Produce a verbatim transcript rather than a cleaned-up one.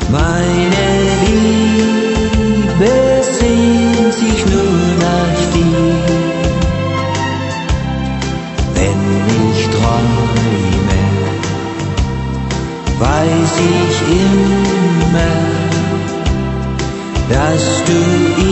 Meine Liebe sehnt sich nur nach dir. Wenn ich träume, weiß ich immer, dass du